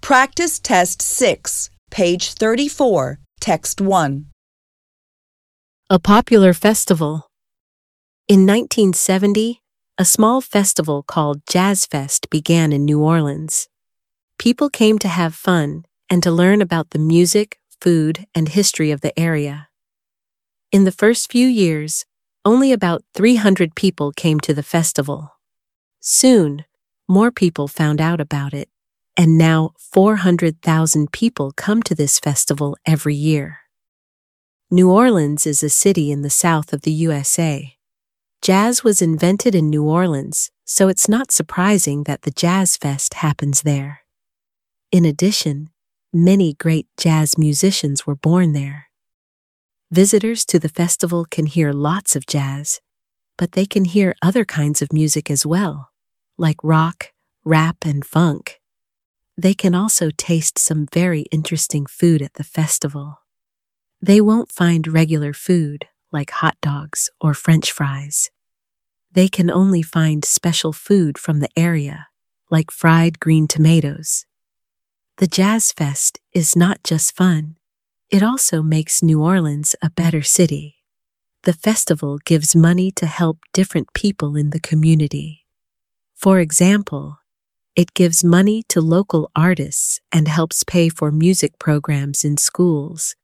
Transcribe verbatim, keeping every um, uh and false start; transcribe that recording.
Practice Test six, page thirty-four, text one. A popular festival. In nineteen seventy, a small festival called Jazz Fest began in New Orleans. People came to have fun and to learn about the music, food, and history of the area. In the first few years, only about three hundred people came to the festival. Soon, more people found out about it, and now four hundred thousand people come to this festival every year. New Orleans is a city in the south of the U S A. Jazz was invented in New Orleans, so it's not surprising that the Jazz Fest happens there. In addition, many great jazz musicians were born there. Visitors to the festival can hear lots of jazz, but they can hear other kinds of music as well, like rock, rap, and funk. They can also taste some very interesting food at the festival. They won't find regular food like hot dogs or French fries. They can only find special food from the area, like fried green tomatoes. The Jazz Fest is not just fun, it also makes New Orleans a better city. The festival gives money to help different people in the community. For example, it gives money to local artists and helps pay for music programs in schools,